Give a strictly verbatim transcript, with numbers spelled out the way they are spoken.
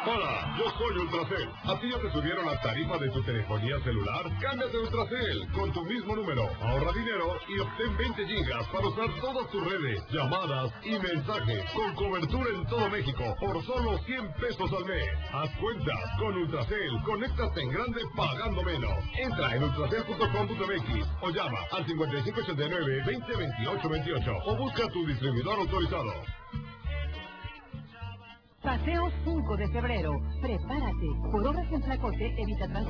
Hola, yo soy Ultracel. ¿A ti ya te subieron la tarifa de tu telefonía celular? Cámbiate a Ultracel con tu mismo número. Ahorra dinero y obtén veinte gigas para usar todas tus redes, llamadas y mensajes con cobertura en todo México por solo cien pesos al mes. Haz cuentas con Ultracel. Conéctate en grande pagando menos. Entra en ultracel punto com punto m x o llama al cincuenta y cinco ochenta y nueve, veinte veintiocho veintiocho o busca tu distribuidor autorizado. Paseo cinco de febrero. Prepárate. Por obras en Tlacote, evita transporte.